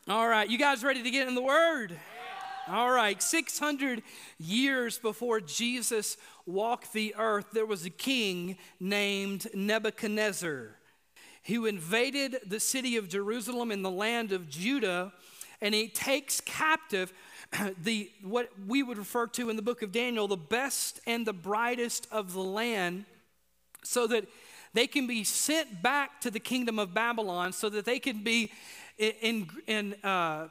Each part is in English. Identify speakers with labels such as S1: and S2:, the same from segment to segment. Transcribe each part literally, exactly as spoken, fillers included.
S1: All right, you guys ready to get in the Word? All right, six hundred years before Jesus walked the earth, there was a king named Nebuchadnezzar who invaded the city of Jerusalem in the land of Judah, and he takes captive the what we would refer to in the book of Daniel, the best and the brightest of the land, so that they can be sent back to the kingdom of Babylon, so that they can be in, in, uh,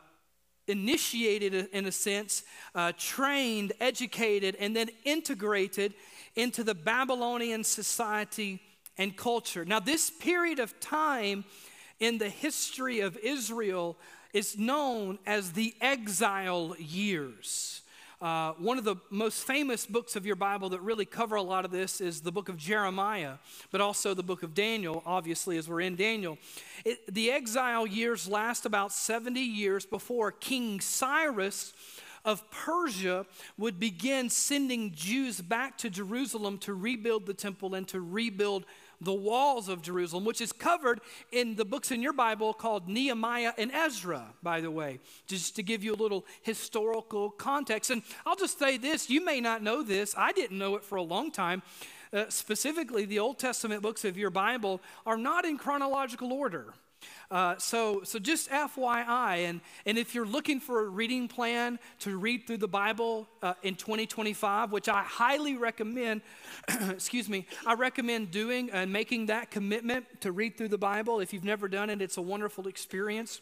S1: initiated in a sense, uh, trained, educated, and then integrated into the Babylonian society and culture. Now, this period of time in the history of Israel is known as the exile years. Uh, one of the most famous books of your Bible that really cover a lot of this is the book of Jeremiah, but also the book of Daniel, obviously, as we're in Daniel. It, the exile years last about seventy years before King Cyrus of Persia would begin sending Jews back to Jerusalem to rebuild the temple and to rebuild the walls of Jerusalem, which is covered in the books in your Bible called Nehemiah and Ezra, by the way, just to give you a little historical context. And I'll just say this, you may not know this, I didn't know it for a long time. Uh, specifically, the Old Testament books of your Bible are not in chronological order. Uh, so, so just F Y I, and, and if you're looking for a reading plan to read through the Bible uh, in twenty twenty-five, which I highly recommend, excuse me, I recommend doing and making that commitment to read through the Bible. If you've never done it, it's a wonderful experience.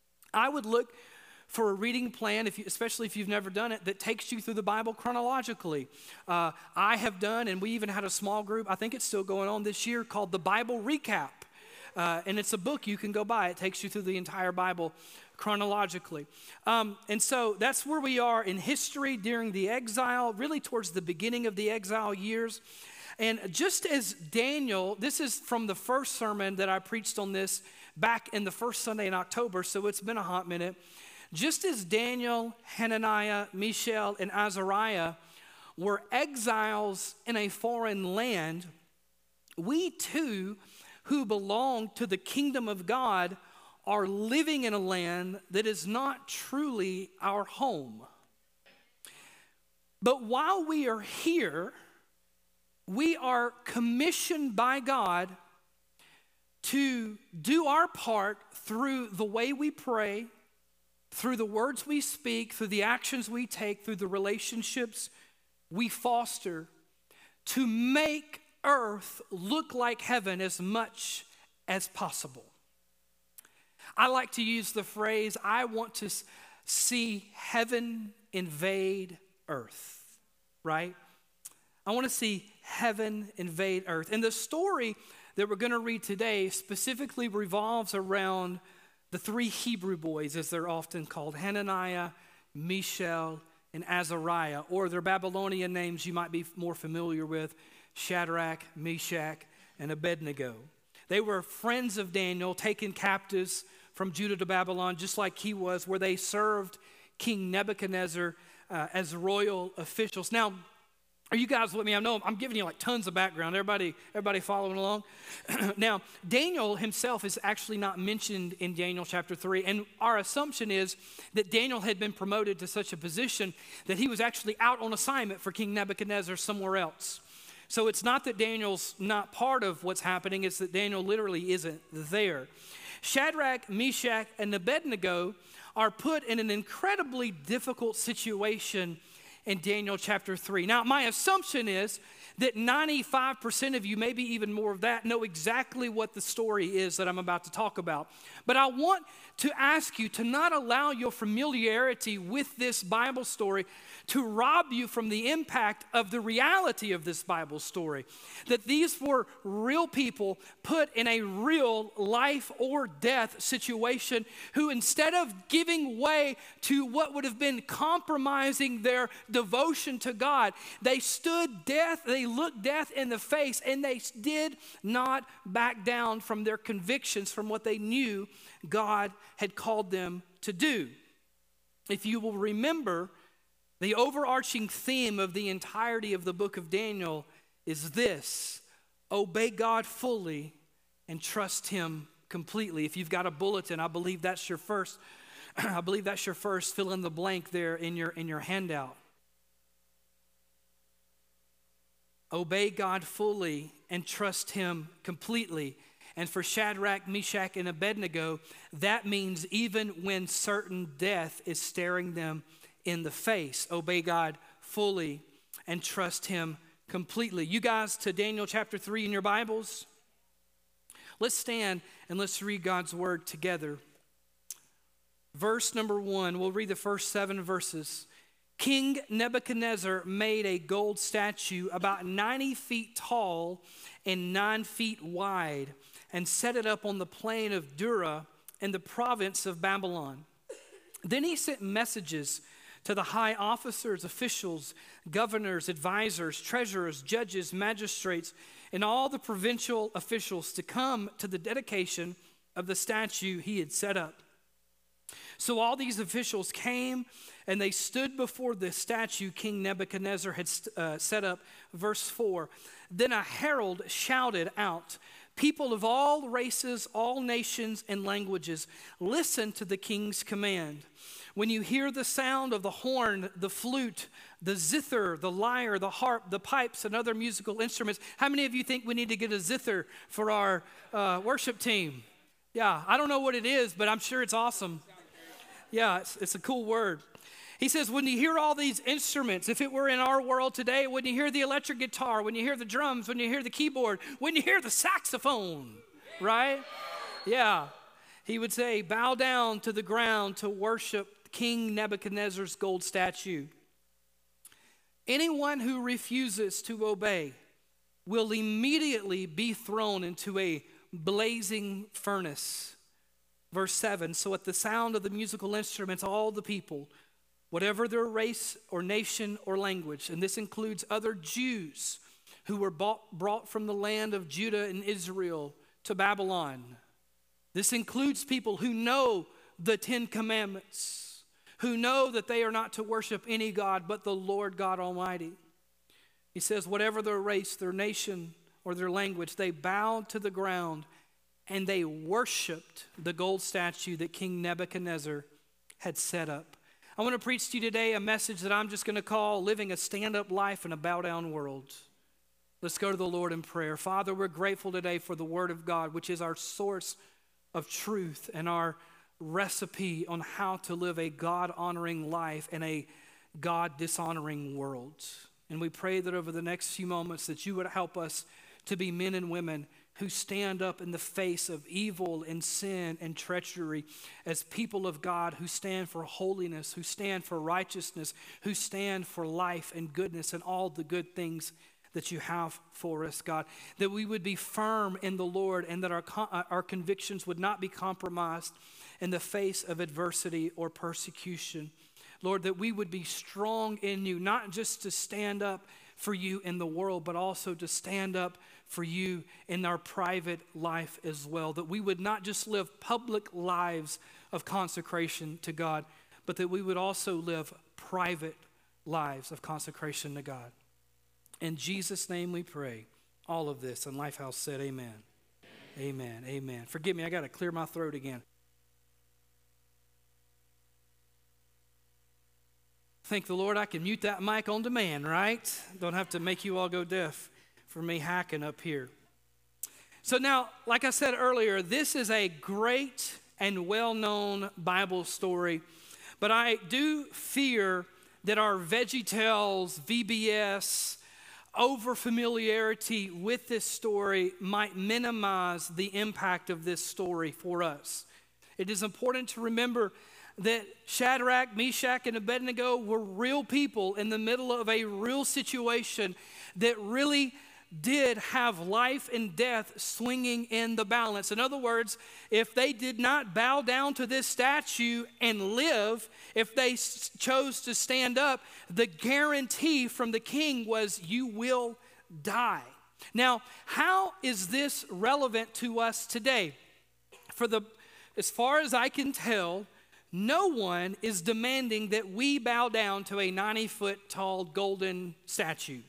S1: I would look for a reading plan, if you, especially if you've never done it, that takes you through the Bible chronologically. Uh, I have done, and we even had a small group, I think it's still going on this year, called the Bible Recap. Uh, and it's a book you can go buy. It takes you through the entire Bible chronologically. Um, and so that's where we are in history during the exile, really towards the beginning of the exile years. And just as Daniel, this is from the first sermon that I preached on this back in the first Sunday in October, so it's been a hot minute. Just as Daniel, Hananiah, Mishael, and Azariah were exiles in a foreign land, we too who belong to the kingdom of God are living in a land that is not truly our home. But while we are here, we are commissioned by God to do our part through the way we pray, through the words we speak, through the actions we take, through the relationships we foster, to make earth look like heaven as much as possible. I like to use the phrase, I want to see heaven invade earth, right? I want to see heaven invade earth. And the story that we're going to read today specifically revolves around the three Hebrew boys, as they're often called, Hananiah, Mishael, and Azariah, or their Babylonian names you might be more familiar with, Shadrach, Meshach, and Abednego. They were friends of Daniel, taken captives from Judah to Babylon, just like he was, where they served King Nebuchadnezzar uh, as royal officials. Now, are you guys with me? I know I'm giving you like tons of background. Everybody, everybody following along? Now, Daniel himself is actually not mentioned in Daniel chapter three, and our assumption is that Daniel had been promoted to such a position that he was actually out on assignment for King Nebuchadnezzar somewhere else. So it's not that Daniel's not part of what's happening, it's that Daniel literally isn't there. Shadrach, Meshach, and Abednego are put in an incredibly difficult situation in Daniel chapter three. Now, my assumption is that ninety-five percent of you, maybe even more of that, know exactly what the story is that I'm about to talk about. But I want to ask you to not allow your familiarity with this Bible story to rob you from the impact of the reality of this Bible story. That these were real people put in a real life or death situation who, instead of giving way to what would have been compromising their devotion to God, they stood death, they looked death in the face, and they did not back down from their convictions, from what they knew God had called them to do. If you will remember, the overarching theme of the entirety of the book of Daniel is this: obey God fully and trust him completely. If you've got a bulletin, I believe that's your first I believe that's your first fill in the blank there in your, in your handout. Obey God fully and trust him completely. And for Shadrach, Meshach, and Abednego, that means even when certain death is staring them in the face, obey God fully and trust him completely. You guys, to Daniel chapter three in your Bibles. Let's stand and let's read God's word together. Verse number one, we'll read the first seven verses. King Nebuchadnezzar made a gold statue about ninety feet tall and nine feet wide and set it up on the plain of Dura in the province of Babylon. Then he sent messages to the high officers, officials, governors, advisors, treasurers, judges, magistrates, and all the provincial officials to come to the dedication of the statue he had set up. So all these officials came and they stood before the statue King Nebuchadnezzar had uh, set up. Verse four, then a herald shouted out, people of all races, all nations and languages, listen to the king's command. When you hear the sound of the horn, the flute, the zither, the lyre, the harp, the pipes, and other musical instruments. How many of you think we need to get a zither for our uh, worship team? Yeah, I don't know what it is, but I'm sure it's awesome. Yeah, it's, it's a cool word. He says, when you hear all these instruments, if it were in our world today, when you hear the electric guitar, when you hear the drums, when you hear the keyboard, when you hear the saxophone, right? Yeah. He would say, bow down to the ground to worship King Nebuchadnezzar's gold statue. Anyone who refuses to obey will immediately be thrown into a blazing furnace. Verse seven, so at the sound of the musical instruments, all the people, whatever their race or nation or language, and this includes other Jews who were bought, brought from the land of Judah and Israel to Babylon. This includes people who know the Ten Commandments, who know that they are not to worship any God but the Lord God Almighty. He says, whatever their race, their nation, or their language, they bowed to the ground and they worshiped the gold statue that King Nebuchadnezzar had set up. I want to preach to you today a message that I'm just going to call living a stand-up life in a bow-down world. Let's go to the Lord in prayer. Father, we're grateful today for the Word of God, which is our source of truth and our recipe on how to live a God-honoring life in a God-dishonoring world. And we pray that over the next few moments that you would help us to be men and women who stand up in the face of evil and sin and treachery as people of God who stand for holiness, who stand for righteousness, who stand for life and goodness and all the good things that you have for us, God. That we would be firm in the Lord and that our, our convictions would not be compromised in the face of adversity or persecution. Lord, that we would be strong in you, not just to stand up for you in the world, but also to stand up for you in our private life as well. That we would not just live public lives of consecration to God, but that we would also live private lives of consecration to God. In Jesus' name we pray all of this. And Lifehouse said amen. Amen. Amen. Amen. Forgive me, I got to clear my throat again. Thank the Lord I can mute that mic on demand, right? Don't have to make you all go deaf for me hacking up here. So now, like I said earlier, this is a great and well-known Bible story, but I do fear that our VeggieTales, V B S, over-familiarity with this story might minimize the impact of this story for us. It is important to remember that Shadrach, Meshach, and Abednego were real people in the middle of a real situation that really did have life and death swinging in the balance. In other words, if they did not bow down to this statue and live, if they s- chose to stand up, the guarantee from the king was you will die. Now, how is this relevant to us today? For the, as far as I can tell, no one is demanding that we bow down to a ninety-foot tall golden statue.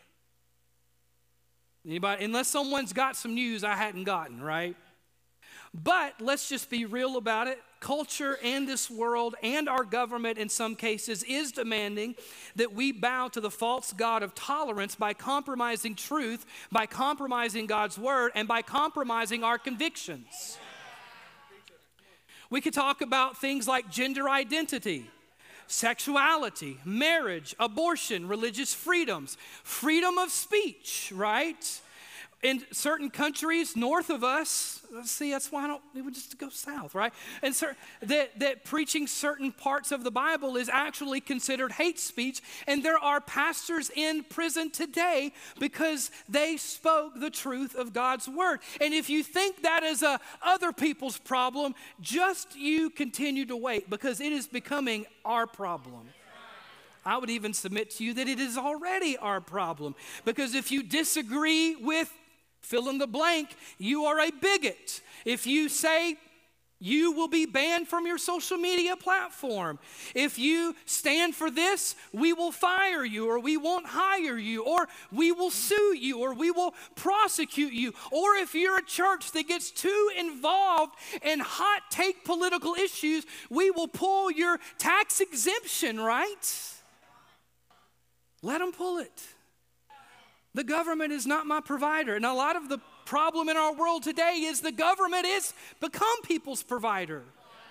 S1: Anybody? Unless someone's got some news I hadn't gotten, right? But let's just be real about it. culture and this world and our government in some cases is demanding that we bow to the false god of tolerance by compromising truth, by compromising God's word, and by compromising our convictions. We could talk about things like gender identity, sexuality, marriage, abortion, religious freedoms, freedom of speech, right? In certain countries north of us, see, that's why I don't, we would just go south, right? And cer- that, that preaching certain parts of the Bible is actually considered hate speech. And there are pastors in prison today because they spoke the truth of God's word. And if you think that is a other people's problem, just you continue to wait, because it is becoming our problem. I would even submit to you that it is already our problem. Because if you disagree with fill in the blank, you are a bigot. If you say you will be banned from your social media platform, if you stand for this, we will fire you, or we won't hire you, or we will sue you, or we will prosecute you. Or if you're a church that gets too involved in hot take political issues, we will pull your tax exemption, right? Let them pull it. The government is not my provider. And a lot of the problem in our world today is the government is become people's provider.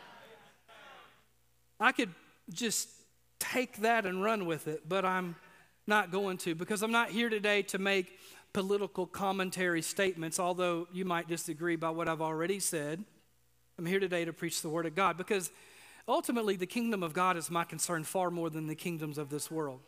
S1: I could just take that and run with it, but I'm not going to, because I'm not here today to make political commentary statements, although you might disagree by what I've already said. I'm here today to preach the word of God, because ultimately the kingdom of God is my concern far more than the kingdoms of this world.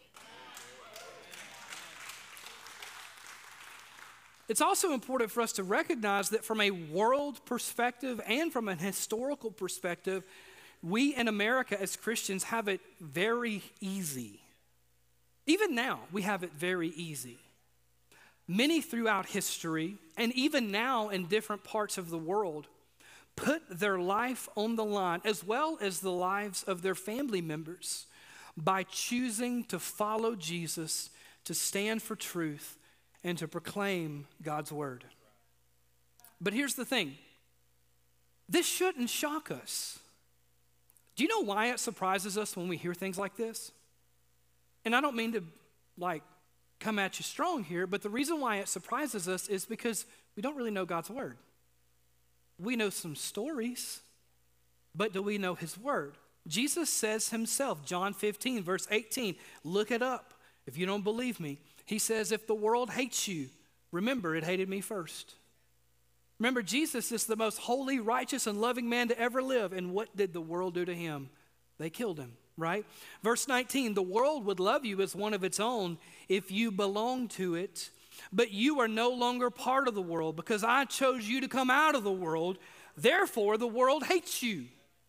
S1: It's also important for us to recognize that from a world perspective and from an historical perspective, we in America as Christians have it very easy. Even now, we have it very easy. Many throughout history, and even now in different parts of the world, put their life on the line, as well as the lives of their family members, by choosing to follow Jesus, to stand for truth, and to proclaim God's word. But here's the thing. This shouldn't shock us. Do you know why it surprises us when we hear things like this? And I don't mean to like come at you strong here, but the reason why it surprises us is because we don't really know God's word. We know some stories, but do we know his word? Jesus says himself, John fifteen, verse eighteen, look it up if you don't believe me. He says, if the world hates you, remember it hated me first. Remember, Jesus is the most holy, righteous, and loving man to ever live. And what did the world do to him? They killed him, right? Verse nineteen, the world would love you as one of its own if you belong to it. But you are no longer part of the world because I chose you to come out of the world. Therefore, the world hates you.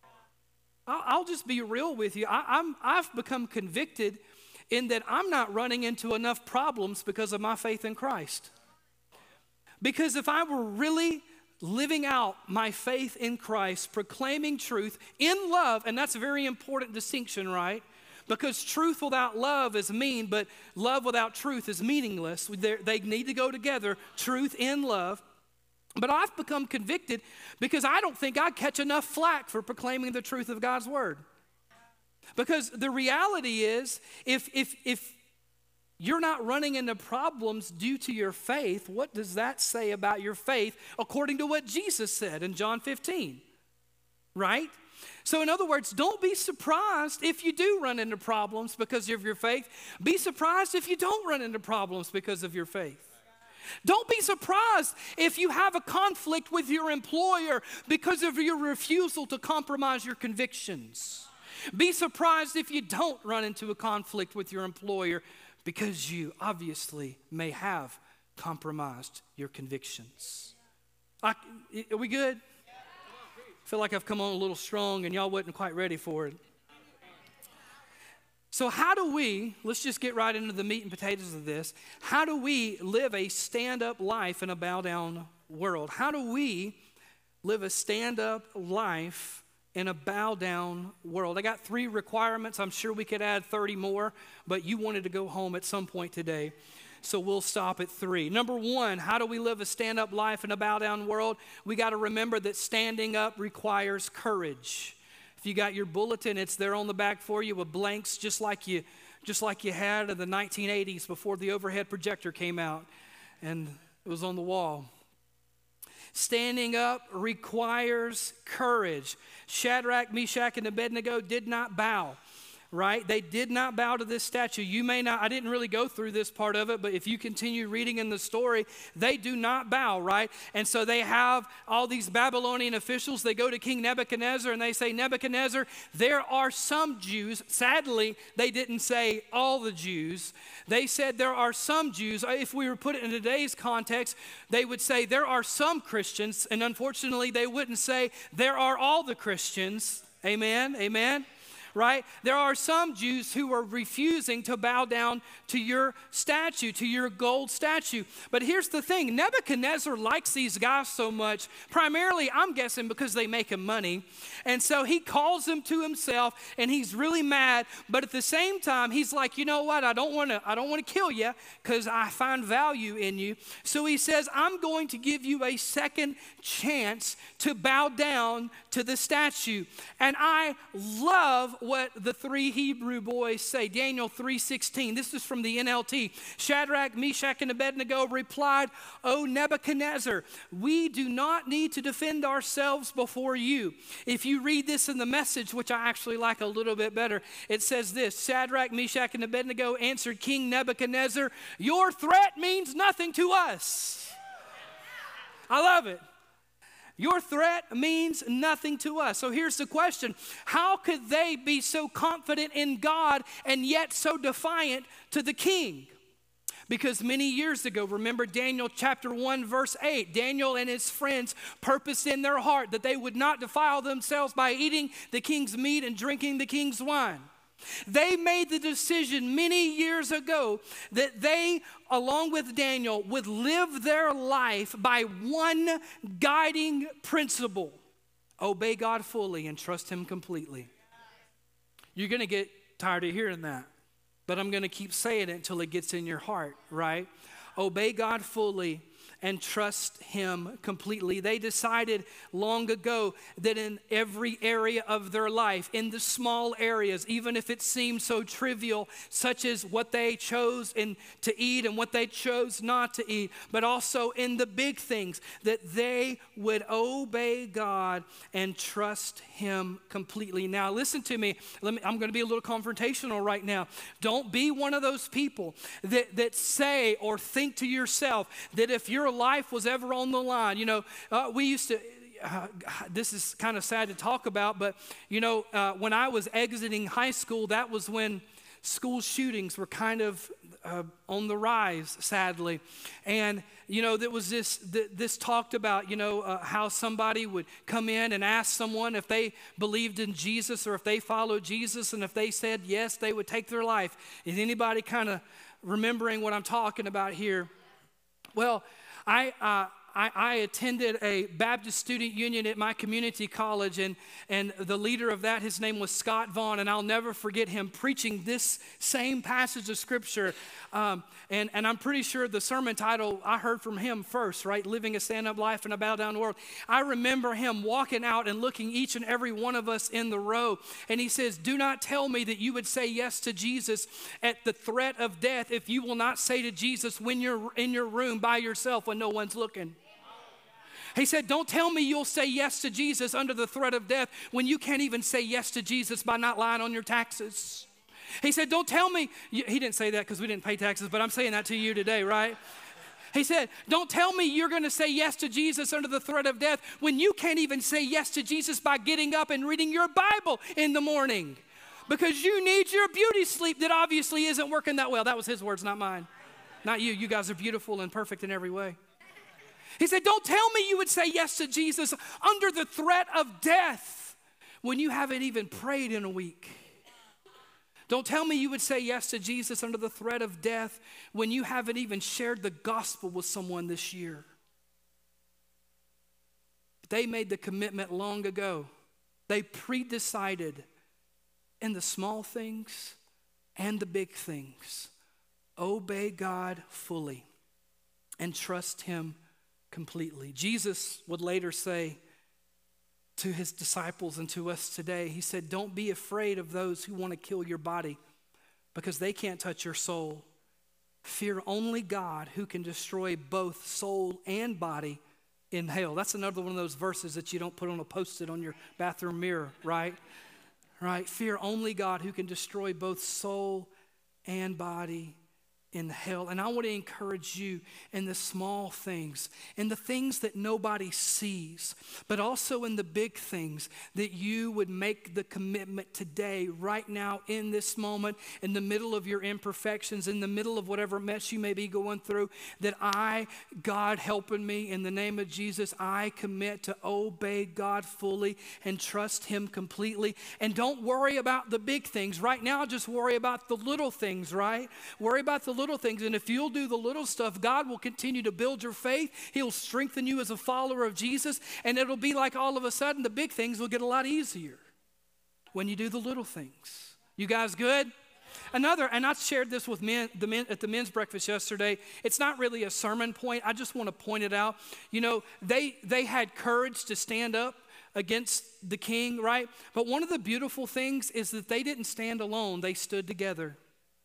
S1: I'll just be real with you. I, I'm, I've become convicted in that I'm not running into enough problems because of my faith in Christ. Because if I were really living out my faith in Christ, proclaiming truth in love, and that's a very important distinction, right? Because truth without love is mean, but love without truth is meaningless. They're, they need to go together, truth and love. But I've become convicted because I don't think I catch enough flack for proclaiming the truth of God's word. Because the reality is, if, if, if you're not running into problems due to your faith, what does that say about your faith according to what Jesus said in John fifteen, right? So in other words, don't be surprised if you do run into problems because of your faith. Be surprised if you don't run into problems because of your faith. Don't be surprised if you have a conflict with your employer because of your refusal to compromise your convictions. Be surprised if you don't run into a conflict with your employer because you obviously may have compromised your convictions. I, are we good? I feel like I've come on a little strong and y'all wasn't quite ready for it. So how do we, let's just get right into the meat and potatoes of this. How do we live a stand-up life in a bow-down world? How do we live a stand-up life in a bow-down world? I got three requirements. I'm sure we could add thirty more, but you wanted to go home at some point today, so we'll stop at three. Number one, how do we live a stand-up life in a bow-down world? We got to remember that standing up requires courage. If you got your bulletin, it's there on the back for you with blanks just like you, just like you had in the nineteen eighties before the overhead projector came out and it was on the wall. Standing up requires courage. Shadrach, Meshach, and Abednego did not bow. Right? They did not bow to this statue. You may not, I didn't really go through this part of it, but if you continue reading in the story, they do not bow, right? And so they have all these Babylonian officials. They go to King Nebuchadnezzar and they say, Nebuchadnezzar, there are some Jews. Sadly, they didn't say all the Jews. They said there are some Jews. If we were put it in today's context, they would say there are some Christians. And unfortunately, they wouldn't say there are all the Christians. Amen? Amen? Right? There are some Jews who are refusing to bow down to your statue, to your gold statue. But here's the thing. Nebuchadnezzar likes these guys so much, primarily, I'm guessing, because they make him money. And so he calls them to himself, and he's really mad. But at the same time, he's like, you know what? I don't want to I don't want to kill you because I find value in you. So he says, I'm going to give you a second chance to bow down to the statue. And I love what the three Hebrew boys say. Daniel three sixteen. This is from the N L T. Shadrach, Meshach, and Abednego replied, O Nebuchadnezzar, we do not need to defend ourselves before you. If you read this in the Message, which I actually like a little bit better, it says this: Shadrach, Meshach, and Abednego answered King Nebuchadnezzar, your threat means nothing to us. I love it. Your threat means nothing to us. So here's the question. How could they be so confident in God and yet so defiant to the king? Because many years ago, remember Daniel chapter one, verse eight, Daniel and his friends purposed in their heart that they would not defile themselves by eating the king's meat and drinking the king's wine. They made the decision many years ago that they, along with Daniel, would live their life by one guiding principle: obey God fully and trust him completely. You're going to get tired of hearing that, but I'm going to keep saying it until it gets in your heart, right? Obey God fully and trust him completely. They decided long ago that in every area of their life, in the small areas, even if it seemed so trivial, such as what they chose in, to eat and what they chose not to eat, but also in the big things, that they would obey God and trust him completely. Now, listen to me. Let me I'm going to be a little confrontational right now. Don't be one of those people that, that say or think to yourself that if your life was ever on the line, you know, uh, we used to, uh, this is kind of sad to talk about, but, you know, uh, when I was exiting high school, that was when school shootings were kind of uh, on the rise, sadly. And, you know, there was this, th- this talked about, you know, uh, how somebody would come in and ask someone if they believed in Jesus or if they followed Jesus, and if they said yes, they would take their life. Is anybody kind of remembering what I'm talking about here? Well, I, uh, I, I attended a Baptist student union at my community college, and, and the leader of that, his name was Scott Vaughn, and I'll never forget him preaching this same passage of Scripture. Um, and, and I'm pretty sure the sermon title I heard from him first, right? Living a stand-up life in a bow-down world. I remember him walking out and looking each and every one of us in the row, and he says, do not tell me that you would say yes to Jesus at the threat of death if you will not say to Jesus when you're in your room by yourself when no one's looking. He said, don't tell me you'll say yes to Jesus under the threat of death when you can't even say yes to Jesus by not lying on your taxes. He said, don't tell me, he didn't say that because we didn't pay taxes, but I'm saying that to you today, right? He said, don't tell me you're going to say yes to Jesus under the threat of death when you can't even say yes to Jesus by getting up and reading your Bible in the morning because you need your beauty sleep that obviously isn't working that well. That was his words, not mine. Not you. You guys are beautiful and perfect in every way. He said, don't tell me you would say yes to Jesus under the threat of death when you haven't even prayed in a week. Don't tell me you would say yes to Jesus under the threat of death when you haven't even shared the gospel with someone this year. They made the commitment long ago. They pre-decided in the small things and the big things. Obey God fully and trust him completely. Jesus would later say to his disciples and to us today. He said, don't be afraid of those who want to kill your body because they can't touch your soul. Fear only God who can destroy both soul and body in hell. That's another one of those verses that you don't put on a post-it on your bathroom mirror, right? Right? Fear only God who can destroy both soul and body in hell. And I want to encourage you in the small things, in the things that nobody sees, but also in the big things, that you would make the commitment today, right now, in this moment, in the middle of your imperfections, in the middle of whatever mess you may be going through, that I, God helping me, in the name of Jesus, I commit to obey God fully and trust him completely. And don't worry about the big things. Right now, just worry about the little things, right? Worry about the little things. And if you'll do the little stuff, God will continue to build your faith. He'll strengthen you as a follower of Jesus. And it'll be like all of a sudden the big things will get a lot easier when you do the little things. You guys good? Another, and I shared this with men, the men at the men's breakfast yesterday. It's not really a sermon point. I just want to point it out. You know, they they had courage to stand up against the king, right? But one of the beautiful things is that they didn't stand alone. They stood together.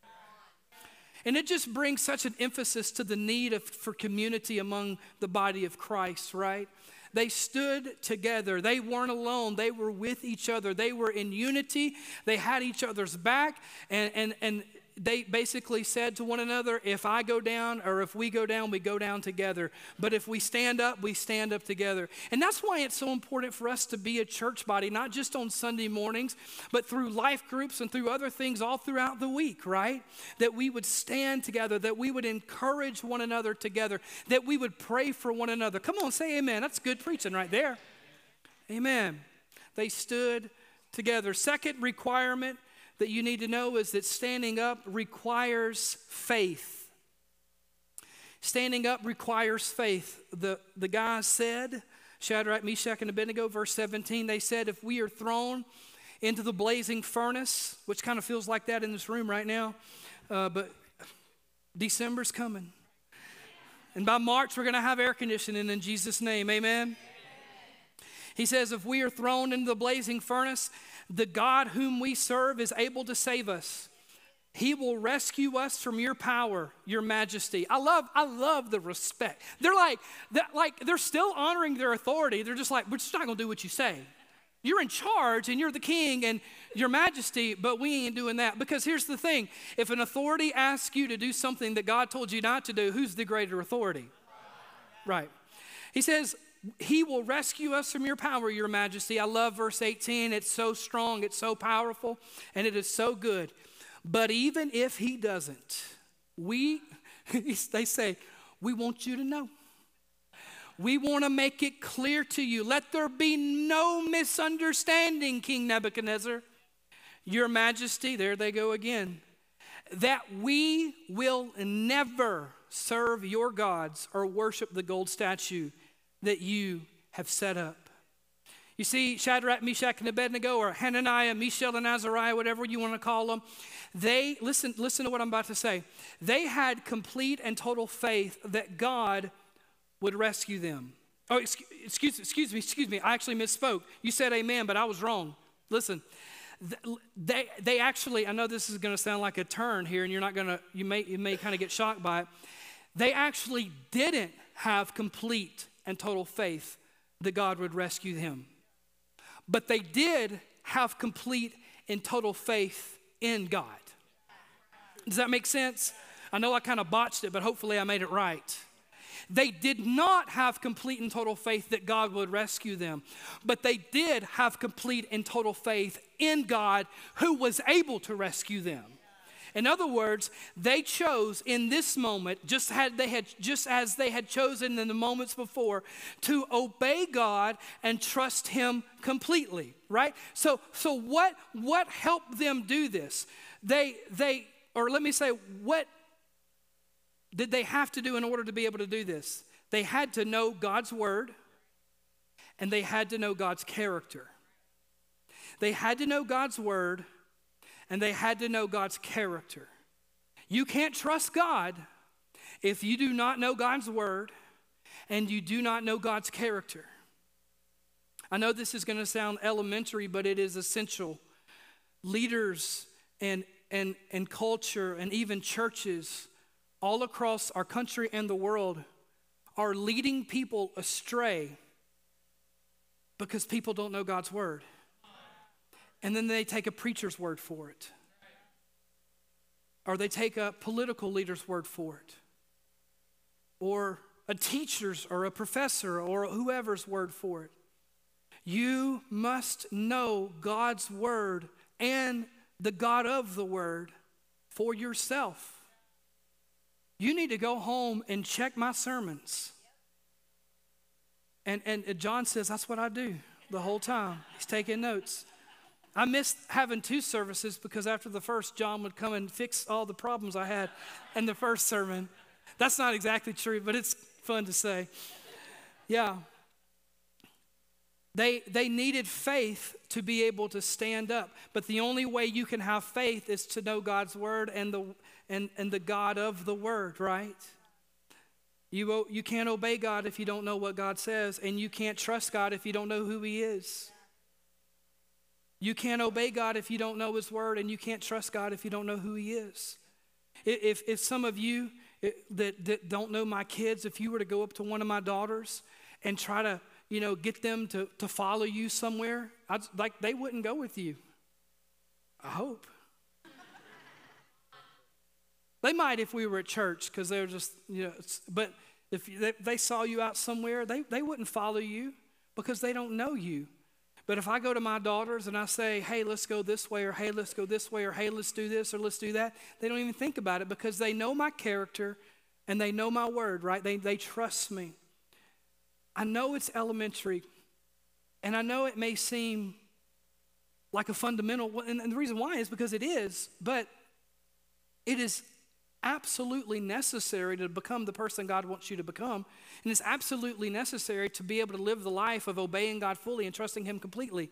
S1: And it just brings such an emphasis to the need of, for community among the body of Christ, right? They stood together. They weren't alone. They were with each other. They were in unity. They had each other's back. And, and, and they basically said to one another, if I go down or if we go down, we go down together. But if we stand up, we stand up together. And that's why it's so important for us to be a church body, not just on Sunday mornings, but through life groups and through other things all throughout the week, right? That we would stand together, that we would encourage one another together, that we would pray for one another. Come on, say amen. That's good preaching right there. Amen. They stood together. Second requirement that you need to know is that standing up requires faith. Standing up requires faith. The, the guys said, Shadrach, Meshach, and Abednego, verse seventeen, they said, if we are thrown into the blazing furnace, which kind of feels like that in this room right now, uh, but December's coming. And by March, we're going to have air conditioning in Jesus' name, amen? He says, if we are thrown into the blazing furnace, the God whom we serve is able to save us. He will rescue us from your power, your majesty. I love, I love the respect. They're like, they're like, they're still honoring their authority. They're just like, we're just not going to do what you say. You're in charge and you're the king and your majesty, but we ain't doing that. Because here's the thing. If an authority asks you to do something that God told you not to do, who's the greater authority? Right. He says, he will rescue us from your power, your majesty. I love verse eighteen. It's so strong, it's so powerful, and it is so good. But even if he doesn't, we, they say, we want you to know. We want to make it clear to you. Let there be no misunderstanding, King Nebuchadnezzar, your majesty, there they go again, that we will never serve your gods or worship the gold statue that you have set up. You see, Shadrach, Meshach, and Abednego, or Hananiah, Mishael, and Azariah, whatever you want to call them, they, listen, listen to what I'm about to say. They had complete and total faith that God would rescue them. Oh, excuse, excuse, excuse me, excuse me, I actually misspoke. You said amen, but I was wrong. Listen, they, they actually, I know this is going to sound like a turn here, and you're not going to, you may, you may kind of get shocked by it. They actually didn't have complete and total faith that God would rescue him. But they did have complete and total faith in God. Does that make sense? I know I kind of botched it, but hopefully I made it right. They did not have complete and total faith that God would rescue them, but they did have complete and total faith in God who was able to rescue them. In other words, they chose in this moment, just had they had just as they had chosen in the moments before, to obey God and trust him completely, right? So so what what helped them do this? They they or let me say, what did they have to do in order to be able to do this? They had to know God's word and they had to know God's character. They had to know God's word and they had to know God's character. You can't trust God if you do not know God's word and you do not know God's character. I know this is going to sound elementary, but it is essential. Leaders and, and, and culture and even churches all across our country and the world are leading people astray because people don't know God's word. And then they take a preacher's word for it. Or they take a political leader's word for it. Or a teacher's or a professor or whoever's word for it. You must know God's word and the God of the word for yourself. You need to go home and check my sermons. And, and John says, that's what I do the whole time. He's taking notes. I missed having two services because after the first, John would come and fix all the problems I had in the first sermon. That's not exactly true, but it's fun to say. Yeah. They, they needed faith to be able to stand up. But the only way you can have faith is to know God's word and the, and, and the God of the word, right? You, you can't obey God if you don't know what God says, and you can't trust God if you don't know who he is. You can't obey God if you don't know his word, and you can't trust God if you don't know who he is. If, if some of you that, that don't know my kids, if you were to go up to one of my daughters and try to, you know, get them to, to follow you somewhere, I'd, like they wouldn't go with you. I hope. They might if we were at church because they're just, you know, but if they, they saw you out somewhere, they, they wouldn't follow you because they don't know you. But if I go to my daughters and I say, hey, let's go this way, or hey, let's go this way, or hey, let's do this, or let's do that, they don't even think about it because they know my character and they know my word, right? They, they trust me. I know it's elementary, and I know it may seem like a fundamental, and, and the reason why is because it is, but it is absolutely necessary to become the person God wants you to become. And it's absolutely necessary to be able to live the life of obeying God fully and trusting him completely.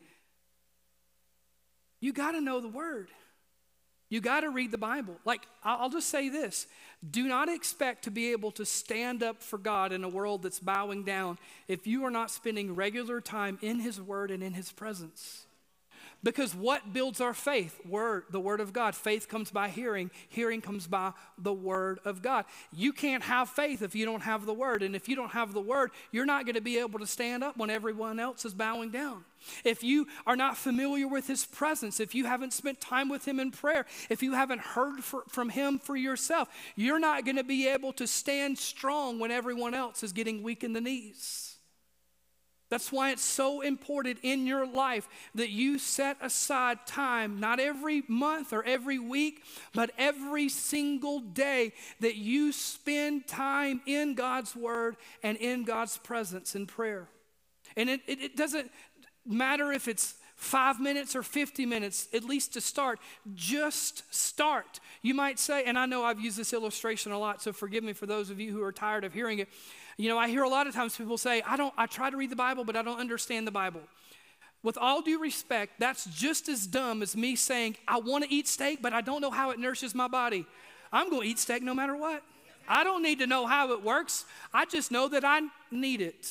S1: You got to know the word. You got to read the Bible. Like, I'll just say this. Do not expect to be able to stand up for God in a world that's bowing down if you are not spending regular time in his word and in his presence. Because what builds our faith? Word, the word of God. Faith comes by hearing. Hearing comes by the word of God. You can't have faith if you don't have the word. And if you don't have the word, you're not going to be able to stand up when everyone else is bowing down. If you are not familiar with his presence, if you haven't spent time with him in prayer, if you haven't heard for, from him for yourself, you're not going to be able to stand strong when everyone else is getting weak in the knees. That's why it's so important in your life that you set aside time, not every month or every week, but every single day, that you spend time in God's word and in God's presence in prayer. And it, it, it doesn't matter if it's five minutes or fifty minutes, at least to start. Just start. You might say, and I know I've used this illustration a lot, so forgive me for those of you who are tired of hearing it. You know, I hear a lot of times people say, I don't, I try to read the Bible, but I don't understand the Bible. With all due respect, that's just as dumb as me saying, I want to eat steak, but I don't know how it nourishes my body. I'm going to eat steak no matter what. I don't need to know how it works. I just know that I need it.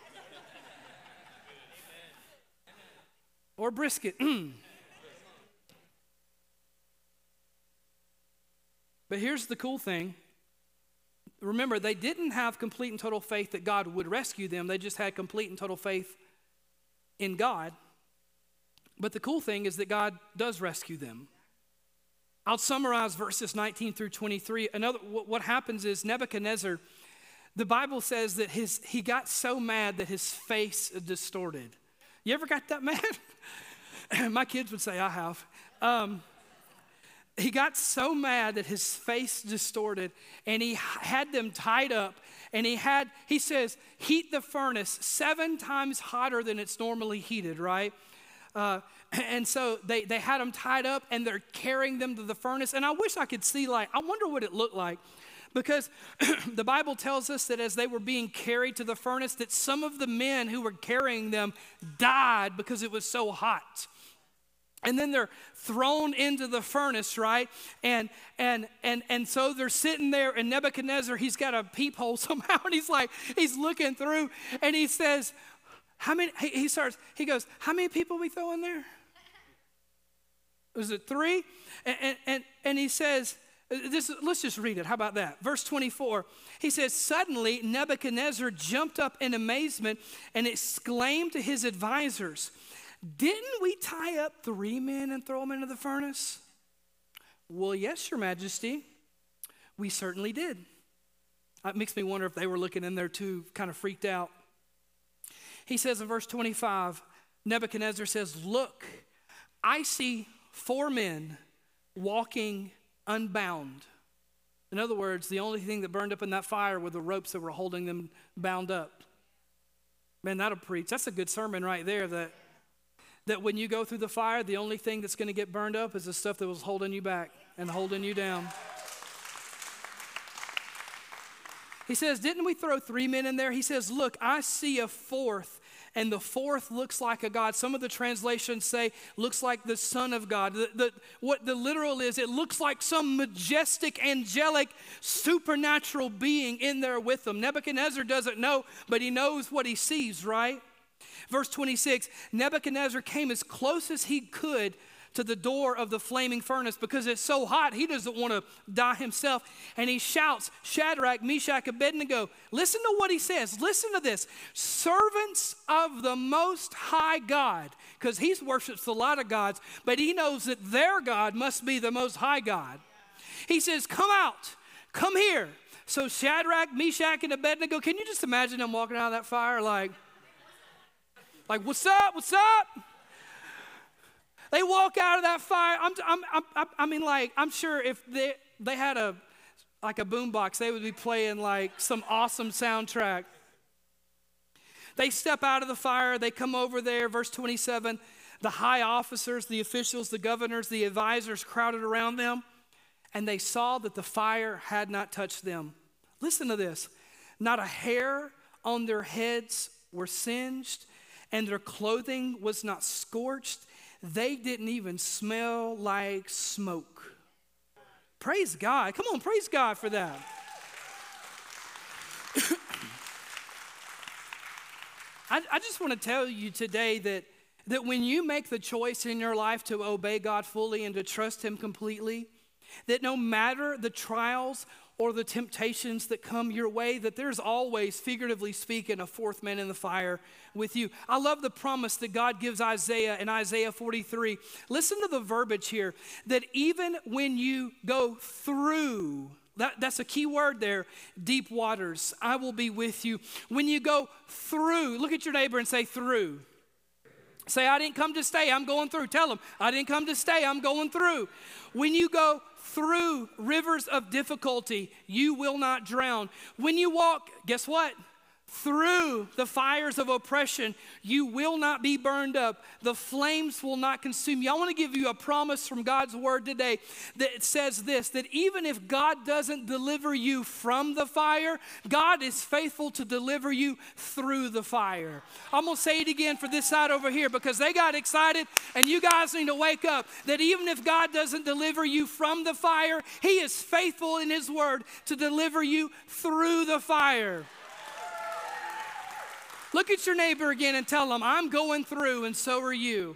S1: Or brisket. Mm. But here's the cool thing. Remember, they didn't have complete and total faith that God would rescue them. They just had complete and total faith in God. But the cool thing is that God does rescue them. I'll summarize verses nineteen through twenty-three. Another, what happens is Nebuchadnezzar, the Bible says that his he got so mad that his face distorted. You ever got that mad? My kids would say, I have. Um, He got so mad that his face distorted, and he had them tied up, and he had, he says, heat the furnace seven times hotter than it's normally heated, right? Uh, and so they, they had them tied up, and they're carrying them to the furnace. And I wish I could see, like, I wonder what it looked like. Because the Bible tells us that as they were being carried to the furnace, that some of the men who were carrying them died because it was so hot. And then they're thrown into the furnace, right? And and and and so they're sitting there, and Nebuchadnezzar, he's got a peephole somehow, and he's like, he's looking through, and he says, how many, he, he starts, he goes, how many people we throw in there? Was it three? And, and, and, and he says, this, let's just read it. How about that? Verse twenty-four, he says, suddenly Nebuchadnezzar jumped up in amazement and exclaimed to his advisors, didn't we tie up three men and throw them into the furnace? Well, yes, your majesty, we certainly did. It makes me wonder if they were looking in there too, kind of freaked out. He says in verse twenty-five, Nebuchadnezzar says, look, I see four men walking unbound. In other words, the only thing that burned up in that fire were the ropes that were holding them bound up. Man, that'll preach. That's a good sermon right there, that, that when you go through the fire, the only thing that's going to get burned up is the stuff that was holding you back and holding you down. He says, didn't we throw three men in there? He says, look, I see a fourth, and the fourth looks like a God. Some of the translations say looks like the Son of God. The, the, what the literal is, it looks like some majestic, angelic, supernatural being in there with them. Nebuchadnezzar doesn't know, but he knows what he sees, right? Verse twenty-six, Nebuchadnezzar came as close as he could to the door of the flaming furnace because it's so hot, he doesn't want to die himself. And he shouts, Shadrach, Meshach, Abednego. Listen to what he says. Listen to this. Servants of the Most High God, because he worships a lot of gods, but he knows that their God must be the Most High God. He says, come out, come here. So Shadrach, Meshach, and Abednego, can you just imagine them walking out of that fire like, like what's up, what's up? They walk out of that fire. I'm, I'm, I'm, I mean, like, I'm sure if they, they had a, like a boombox, they would be playing like some awesome soundtrack. They step out of the fire. They come over there. Verse twenty-seven, the high officers, the officials, the governors, the advisors crowded around them, and they saw that the fire had not touched them. Listen to this. Not a hair on their heads were singed, and their clothing was not scorched. They didn't even smell like smoke. Praise God. Come on, praise God for that. I, I just want to tell you today that, that when you make the choice in your life to obey God fully and to trust Him completely, that no matter the trials or the temptations that come your way, that there's always, figuratively speaking, a fourth man in the fire with you. I love the promise that God gives Isaiah in Isaiah forty-three. Listen to the verbiage here, that even when you go through, that, that's a key word there, deep waters, I will be with you. When you go through, look at your neighbor and say through. Say, I didn't come to stay, I'm going through. Tell them, I didn't come to stay, I'm going through. When you go through rivers of difficulty, you will not drown. When you walk, guess what? Through the fires of oppression, you will not be burned up. The flames will not consume you. I want to give you a promise from God's word today that says this, that even if God doesn't deliver you from the fire, God is faithful to deliver you through the fire. I'm going to say it again for this side over here because they got excited and you guys need to wake up that even if God doesn't deliver you from the fire, He is faithful in His word to deliver you through the fire. Look at your neighbor again and tell them, I'm going through and so are you.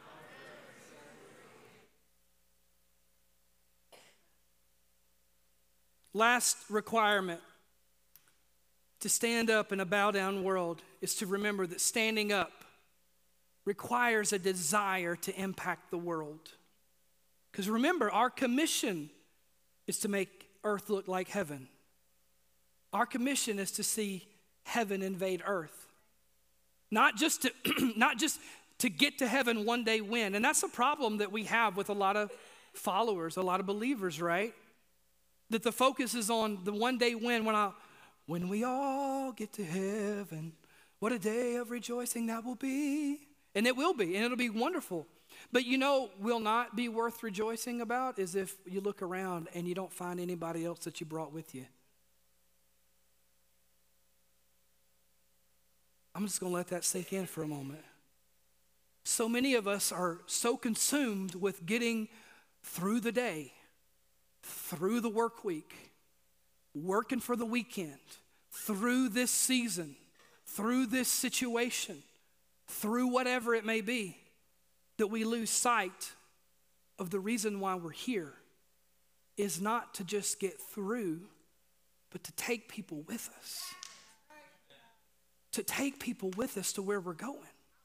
S1: Last requirement to stand up in a bow down world is to remember that standing up requires a desire to impact the world. Because remember, our commission is to make earth look like heaven. Our commission is to see heaven invade earth. Not just to not just to get to heaven one day when. And that's a problem that we have with a lot of followers, a lot of believers, right? That the focus is on the one day when, when I when we all get to heaven. What a day of rejoicing that will be. And it will be, and it'll be wonderful. But you know, will not be worth rejoicing about is if you look around and you don't find anybody else that you brought with you. I'm just going to let that sink in for a moment. So many of us are so consumed with getting through the day, through the work week, working for the weekend, through this season, through this situation, through whatever it may be, that we lose sight of the reason why we're here is not to just get through, but to take people with us. To take people with us to where we're going.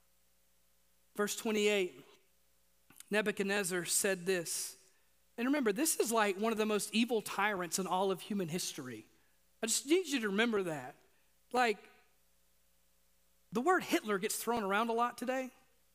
S1: Verse twenty-eight, Nebuchadnezzar said this. And remember, this is like one of the most evil tyrants in all of human history. I just need you to remember that. Like, the word Hitler gets thrown around a lot today.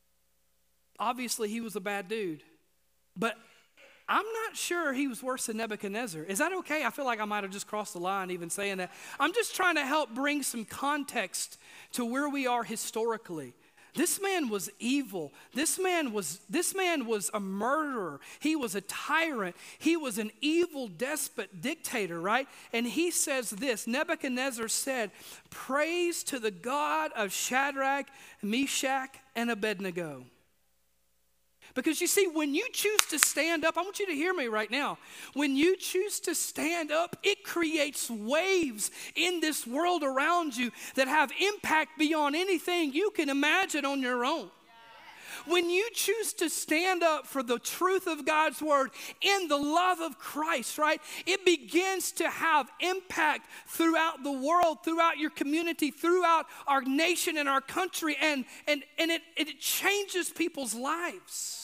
S1: Obviously, he was a bad dude. But I'm not sure he was worse than Nebuchadnezzar. Is that okay? I feel like I might have just crossed the line even saying that. I'm just trying to help bring some context to where we are historically. This man was evil. This man was, this man was a murderer. He was a tyrant. He was an evil despot dictator, right? And he says this, Nebuchadnezzar said, "Praise to the God of Shadrach, Meshach, and Abednego." Because you see, when you choose to stand up, I want you to hear me right now. When you choose to stand up, it creates waves in this world around you that have impact beyond anything you can imagine on your own. When you choose to stand up for the truth of God's word in the love of Christ, right, it begins to have impact throughout the world, throughout your community, throughout our nation and our country, and, and, and it, it changes people's lives.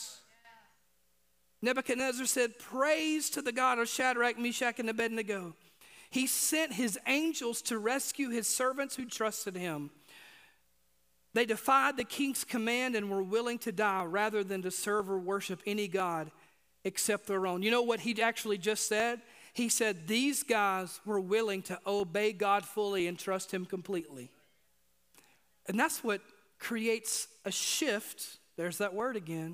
S1: Nebuchadnezzar said, "Praise to the God of Shadrach, Meshach, and Abednego. He sent his angels to rescue his servants who trusted him. They defied the king's command and were willing to die rather than to serve or worship any god except their own." You know what he actually just said? He said these guys were willing to obey God fully and trust him completely. And that's what creates a shift, there's that word again,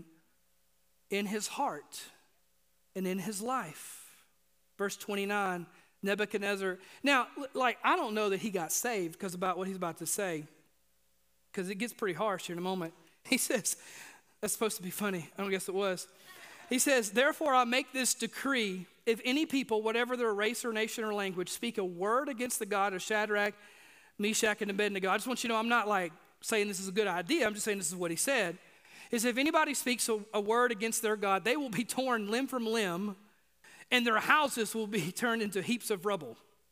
S1: in his heart and in his life. Verse twenty-nine, Nebuchadnezzar. Now, like, I don't know that he got saved because about what he's about to say, because it gets pretty harsh here in a moment. He says, that's supposed to be funny. I don't guess it was. He says, "Therefore I make this decree, if any people, whatever their race or nation or language, speak a word against the God of Shadrach, Meshach, and Abednego." I just want you to know I'm not like saying this is a good idea. I'm just saying this is what he said. Is if anybody speaks a, a word against their God, they will be torn limb from limb, and their houses will be turned into heaps of rubble.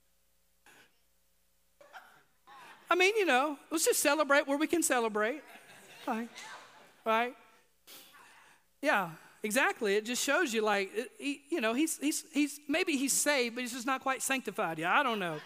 S1: I mean, you know, let's just celebrate where we can celebrate. Right? Right? Yeah, exactly. It just shows you, like, he, you know, he's, he's, he's, maybe he's saved, but he's just not quite sanctified yet. I don't know.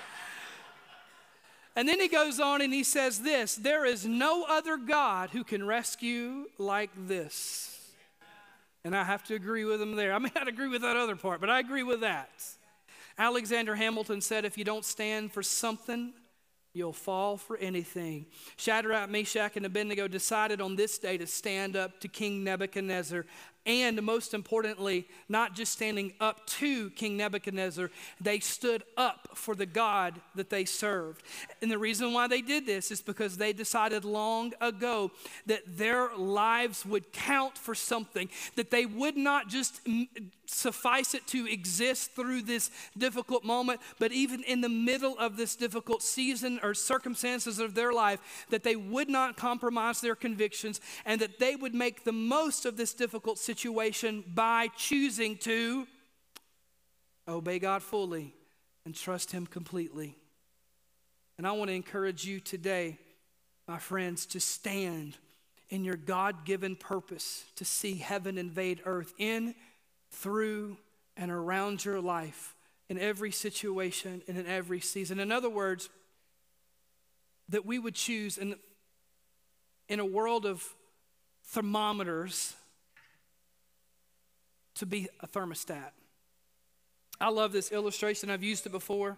S1: And then he goes on and he says this, "There is no other God who can rescue like this." And I have to agree with him there. I may not agree with that other part, but I agree with that. Alexander Hamilton said, "If you don't stand for something, you'll fall for anything." Shadrach, Meshach, and Abednego decided on this day to stand up to King Nebuchadnezzar. And most importantly, not just standing up to King Nebuchadnezzar, they stood up for the God that they served. And the reason why they did this is because they decided long ago that their lives would count for something, that they would not just suffice it to exist through this difficult moment, but even in the middle of this difficult season or circumstances of their life, that they would not compromise their convictions and that they would make the most of this difficult situation situation by choosing to obey God fully and trust him completely. And I want to encourage you today, my friends, to stand in your God-given purpose to see heaven invade earth in, through, and around your life in every situation and in every season. In other words, that we would choose in, in a world of thermometers to be a thermostat. I love this illustration. I've used it before.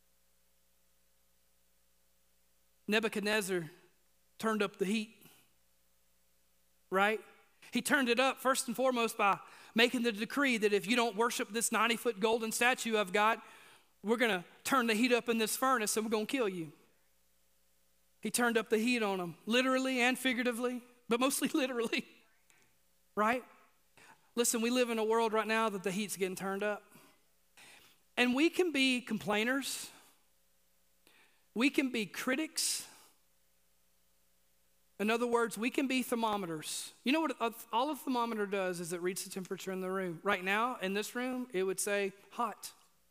S1: Nebuchadnezzar turned up the heat, right? He turned it up first and foremost by making the decree that if you don't worship this ninety-foot golden statue I've got, we're going to turn the heat up in this furnace and we're going to kill you. He turned up the heat on them, literally and figuratively, but mostly literally, right? Listen, we live in a world right now that the heat's getting turned up. And we can be complainers. We can be critics. In other words, we can be thermometers. You know what all a thermometer does is it reads the temperature in the room. Right now, in this room, it would say hot.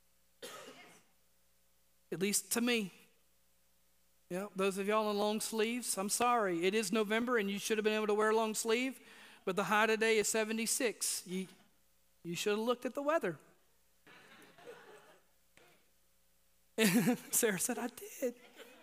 S1: At least to me. Yeah, those of y'all in long sleeves, I'm sorry. It is November and you should have been able to wear a long sleeve, but the high today is seventy-six. You, you should have looked at the weather. Sarah said, I did.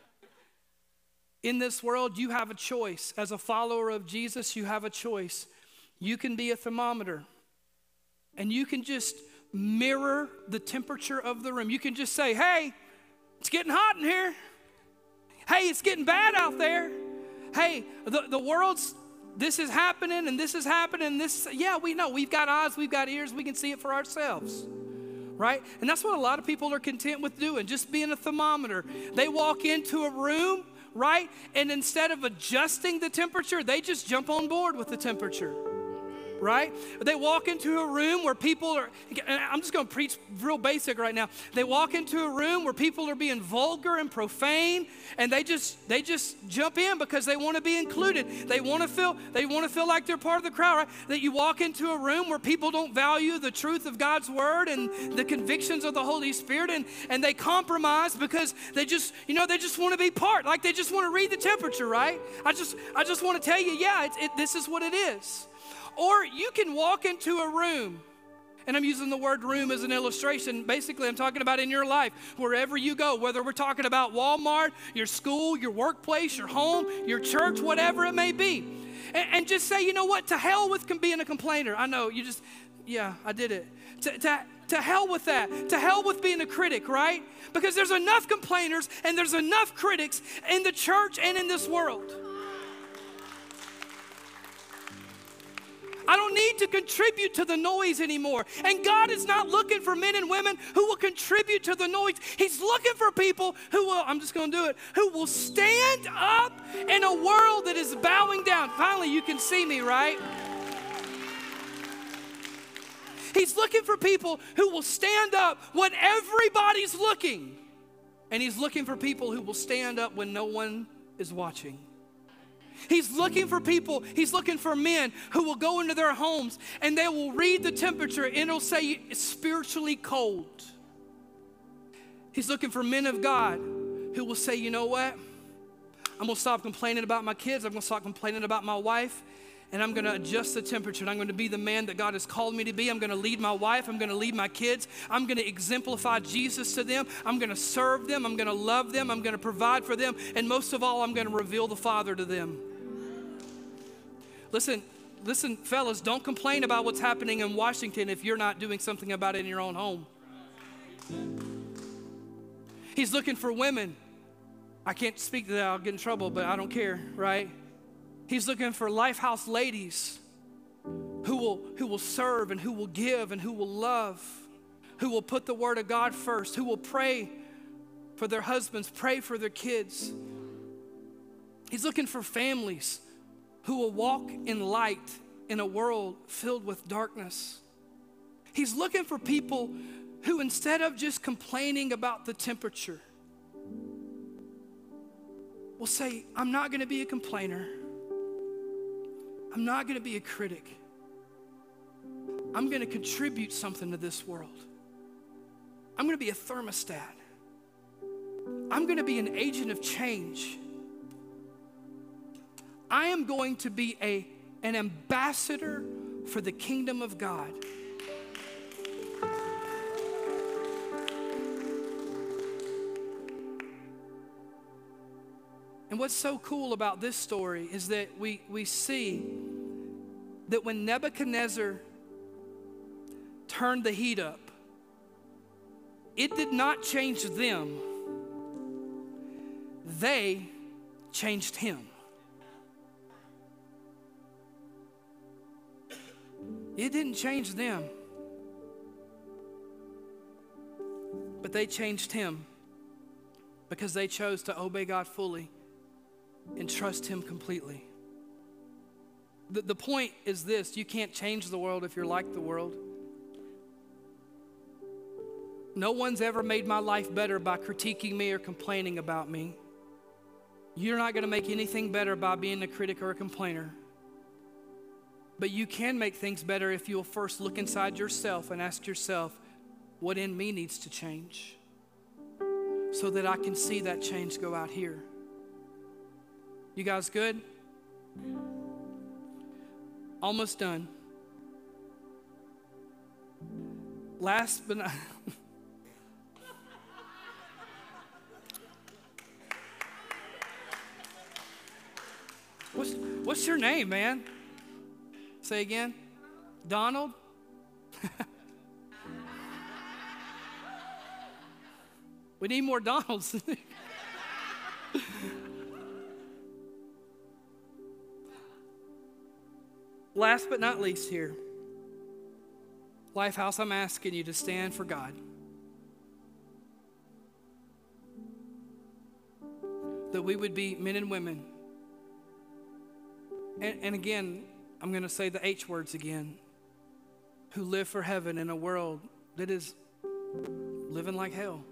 S1: In this world, you have a choice. As a follower of Jesus, you have a choice. You can be a thermometer, and you can just mirror the temperature of the room. You can just say, hey, it's getting hot in here. Hey, it's getting bad out there. Hey, the, the world's, this is happening, and this is happening, and this, yeah, we know. We've got eyes, we've got ears, we can see it for ourselves. Right? And that's what a lot of people are content with doing, just being a thermometer. They walk into a room, right? And instead of adjusting the temperature, they just jump on board with the temperature. Right? They walk into a room where people are, I'm just going to preach real basic right now. They walk into a room where people are being vulgar and profane, and they just they just jump in because they want to be included. They want to feel they want to feel like they're part of the crowd, right? That you walk into a room where people don't value the truth of God's word and the convictions of the Holy Spirit, and, and they compromise because they just, you know, they just want to be part, like they just want to read the temperature, right? I just I just want to tell you, yeah, it, it, this is what it is. Or you can walk into a room, and I'm using the word room as an illustration. Basically, I'm talking about in your life, wherever you go, whether we're talking about Walmart, your school, your workplace, your home, your church, whatever it may be. And, and just say, you know what, to hell with being a complainer. I know, you just, yeah, I did it. To, to, to hell with that. To hell with being a critic, right? Because there's enough complainers and there's enough critics in the church and in this world. I don't need to contribute to the noise anymore. And God is not looking for men and women who will contribute to the noise. He's looking for people who will, I'm just going to do it, who will stand up in a world that is bowing down. Finally, you can see me, right? He's looking for people who will stand up when everybody's looking. And he's looking for people who will stand up when no one is watching. He's looking for people, he's looking for men who will go into their homes and they will read the temperature and it'll say it's spiritually cold. He's looking for men of God who will say, you know what? I'm going to stop complaining about my kids. I'm going to stop complaining about my wife. And I'm going to adjust the temperature. And I'm going to be the man that God has called me to be. I'm going to lead my wife. I'm going to lead my kids. I'm going to exemplify Jesus to them. I'm going to serve them. I'm going to love them. I'm going to provide for them. And most of all, I'm going to reveal the Father to them. Listen, listen, fellas, don't complain about what's happening in Washington if you're not doing something about it in your own home. He's looking for women. I can't speak to that. I'll get in trouble, but I don't care, right? He's looking for Lifehouse ladies who will, who will serve and who will give and who will love, who will put the word of God first, who will pray for their husbands, pray for their kids. He's looking for families who will walk in light in a world filled with darkness. He's looking for people who, instead of just complaining about the temperature, will say, I'm not going to be a complainer. I'm not going to be a critic. I'm going to contribute something to this world. I'm going to be a thermostat. I'm going to be an agent of change. I am going to be a, an ambassador for the kingdom of God. And what's so cool about this story is that we, we see that when Nebuchadnezzar turned the heat up, it did not change them. They changed him. It didn't change them, but they changed him because they chose to obey God fully and trust him completely. The, the point is this: you can't change the world if you're like the world. No one's ever made my life better by critiquing me or complaining about me. You're not going to make anything better by being a critic or a complainer. But you can make things better if you'll first look inside yourself and ask yourself, what in me needs to change so that I can see that change go out here? You guys good? Almost done. Last but not... What's, what's your name, man? Say again. Donald? We need more Donalds. Last but not least here. Lifehouse, I'm asking you to stand for God. That we would be men and women. And, and again, I'm going to say the H words again. Who live for heaven in a world that is living like hell.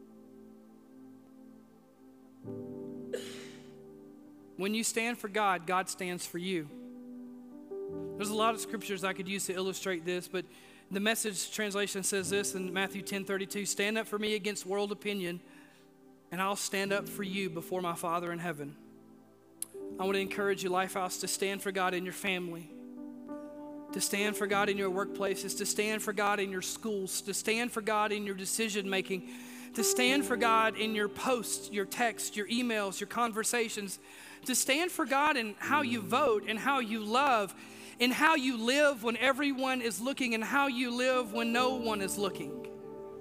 S1: When you stand for God, God stands for you. There's a lot of scriptures I could use to illustrate this, but the Message translation says this in Matthew ten thirty-two, stand up for me against world opinion, and I'll stand up for you before my Father in heaven. I want to encourage you, Lifehouse, to stand for God in your family, to stand for God in your workplaces, to stand for God in your schools, to stand for God in your decision making, to stand for God in your posts, your texts, your emails, your conversations, to stand for God in how you vote and how you love, in how you live when everyone is looking and how you live when no one is looking.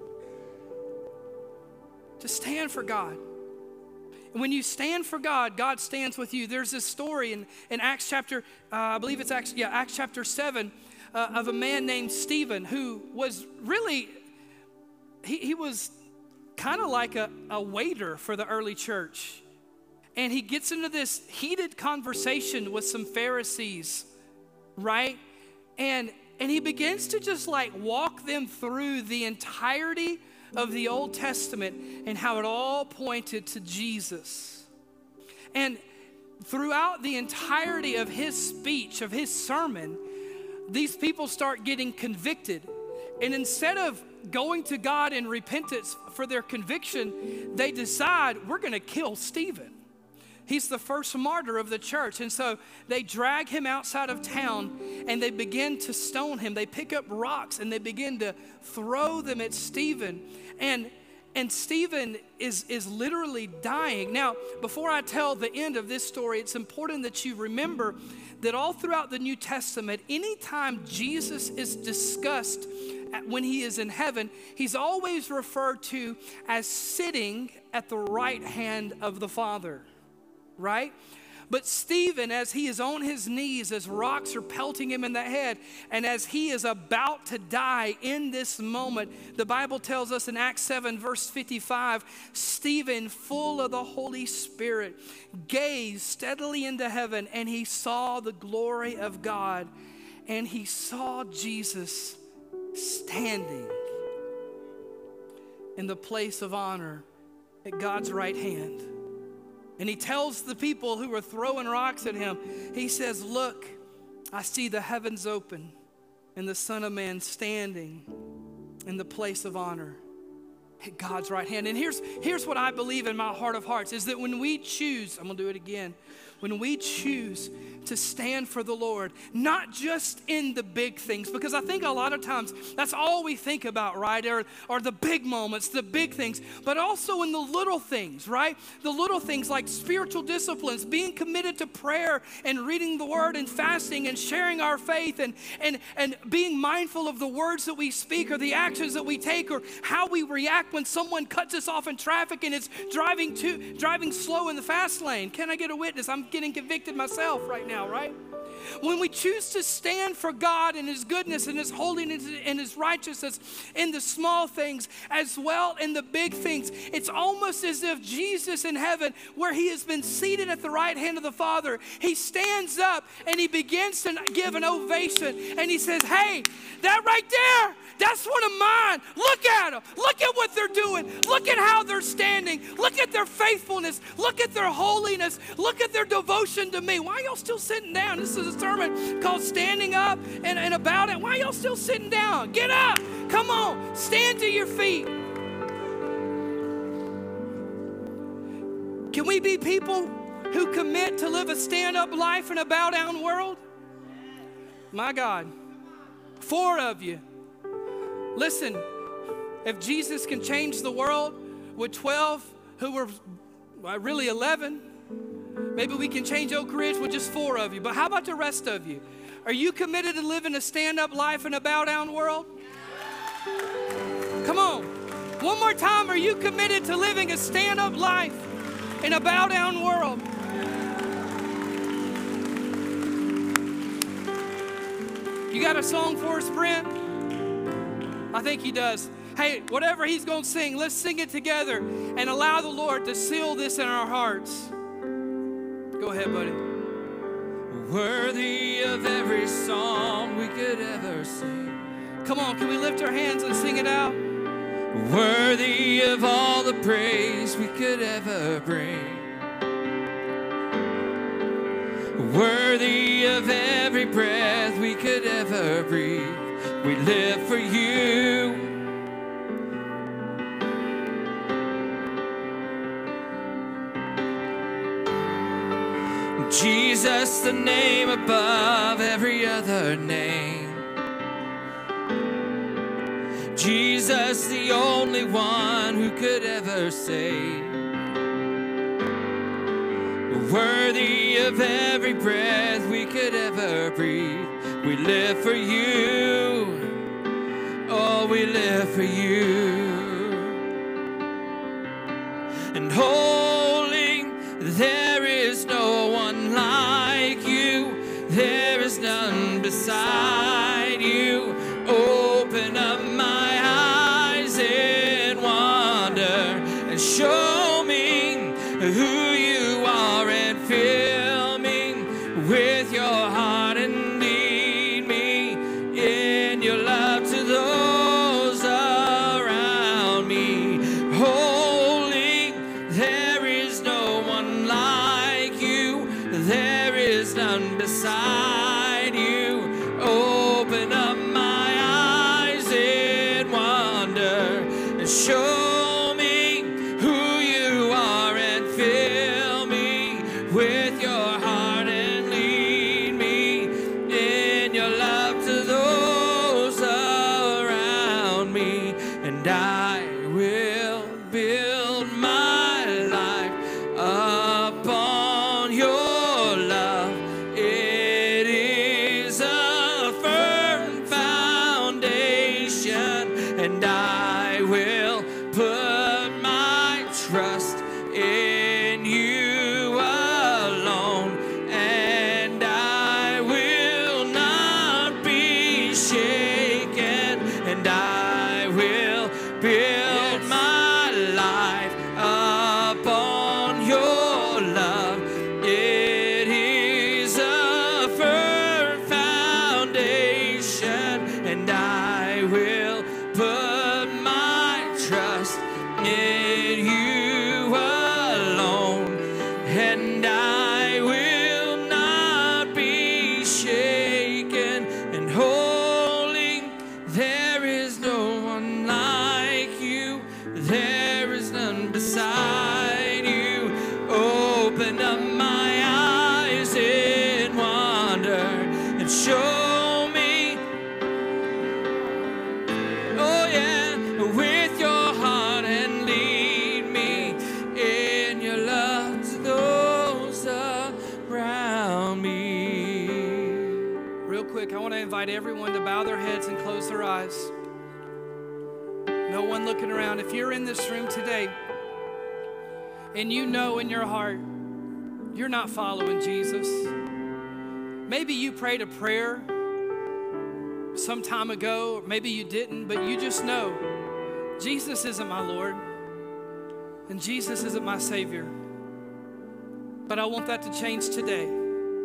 S1: To stand for God. And when you stand for God, God stands with you. There's this story in, in Acts chapter, uh, I believe it's Acts, yeah, Acts chapter seven, uh, of a man named Stephen who was really, he, he was kind of like a, a waiter for the early church. And he gets into this heated conversation with some Pharisees, right? And, and he begins to just like walk them through the entirety of the Old Testament and how it all pointed to Jesus. And throughout the entirety of his speech, of his sermon, these people start getting convicted. And instead of going to God in repentance for their conviction, they decide, we're going to kill Stephen. He's the first martyr of the church. And so they drag him outside of town and they begin to stone him. They pick up rocks and they begin to throw them at Stephen. And, and Stephen is, is literally dying. Now, before I tell the end of this story, it's important that you remember that all throughout the New Testament, anytime Jesus is discussed when he is in heaven, he's always referred to as sitting at the right hand of the Father. Right? But Stephen, as he is on his knees, as rocks are pelting him in the head, and as he is about to die in this moment, the Bible tells us in Acts seven, verse fifty-five, Stephen, full of the Holy Spirit, gazed steadily into heaven, and he saw the glory of God, and he saw Jesus standing in the place of honor at God's right hand. And he tells the people who are throwing rocks at him, he says, look, I see the heavens open and the Son of Man standing in the place of honor at God's right hand. And here's, here's what I believe in my heart of hearts, is that when we choose, I'm gonna do it again, when we choose to stand for the Lord, not just in the big things, because I think a lot of times that's all we think about, right? Or, or the big moments, the big things, but also in the little things, right? The little things like spiritual disciplines, being committed to prayer and reading the word and fasting and sharing our faith and, and, and being mindful of the words that we speak or the actions that we take or how we react when someone cuts us off in traffic and it's driving to driving slow in the fast lane. Can I get a witness? I'm getting convicted myself right now, right? When we choose to stand for God and his goodness and his holiness and his righteousness in the small things as well in the big things, it's almost as if Jesus in heaven, where he has been seated at the right hand of the Father, he stands up and he begins to give an ovation and he says, hey, that right there, that's one of mine. on, look at them. Look at what they're doing. Look at how they're standing. Look at their faithfulness. Look at their holiness. Look at their devotion to me. Why are y'all still sitting down? This is a sermon called Standing Up and, and About It. Why are y'all still sitting down? Get up. Come on. Stand to your feet. Can we be people who commit to live a stand-up life in a bow-down world? My God. Four of you. Listen, if Jesus can change the world with twelve who were well, really eleven, maybe we can change Oak Ridge with just four of you. But how about the rest of you? Are you committed to living a stand-up life in a bow-down world? Come on. One more time. Are you committed to living a stand-up life in a bow-down world? You got a song for us, Brent? I think he does. Hey, whatever he's going to sing, let's sing it together and allow the Lord to seal this in our hearts. Go ahead, buddy.
S2: Worthy of every song we could ever sing.
S1: Come on, can we lift our hands and sing it out?
S2: Worthy of all the praise we could ever bring. Worthy of every breath we could ever breathe. We live for you. Jesus, the name above every other name. Jesus, the only one who could ever save. Worthy of every breath we could ever breathe. We live for you. Oh, we live for you. And holy, there is no one like you. There is none beside you. Open up my eyes in wonder and show me who you are and fill me with your heart and lead me in your love to those around me. Holy, there is no one like you. There is none beside you. Open up my eyes in wonder and show me who you are and fill me with your heart and lead me in your love to those around me. And I will build my life upon your love. It is a firm foundation, and I will put my trust in you alone, and I will not be shaken, and I will build my life upon your love. It is a firm foundation, and I will put my trust in you alone, and I will not be shaken. And holy, there is no one like you. There is none beside you. Open up my eyes in wonder and show me, oh yeah, with your heart and lead me in your love to those around me.
S1: Real quick, I want to invite everyone to bow their heads and close their eyes. No one looking around. If you're in this room today and you know in your heart you're not following Jesus, maybe you prayed a prayer some time ago, or maybe you didn't, but you just know Jesus isn't my Lord and Jesus isn't my Savior. But I want that to change today.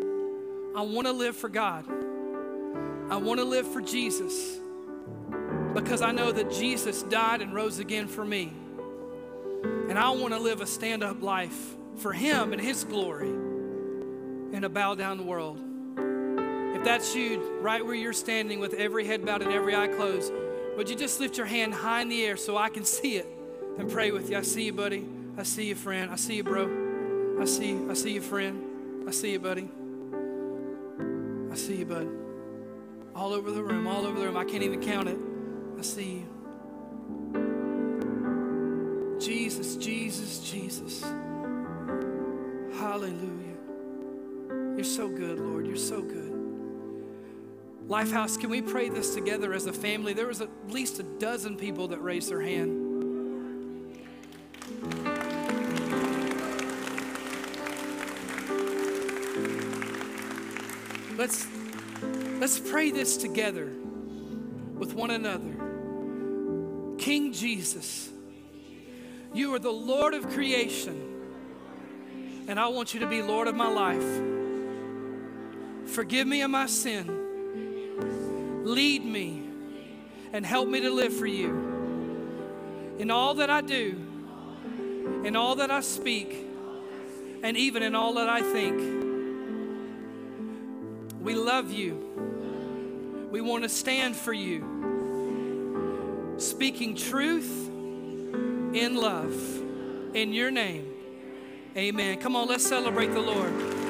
S1: I want to live for God. I want to live for Jesus. because I know that Jesus died and rose again for me. And I want to live a stand-up life for him and his glory in a bow-down world. If that's you, right where you're standing with every head bowed and every eye closed, would you just lift your hand high in the air so I can see it and pray with you? I see you, buddy. I see you, friend. I see you, bro. I see you. I see you, friend. I see you, buddy. I see you, bud. All over the room, all over the room. I can't even count it. I see you. Jesus, Jesus, Jesus. Hallelujah. You're so good, Lord. You're so good. Lifehouse, can we pray this together as a family? There was at least a dozen people that raised their hand. Let's, let's pray this together with one another. King Jesus, you are the Lord of creation, and I want you to be Lord of my life. Forgive me of my sin. Lead me and help me to live for you. In all that I do, in all that I speak, and even in all that I think. We love you. We want to stand for you, speaking truth in love. In your name, amen. Come on, let's celebrate the Lord.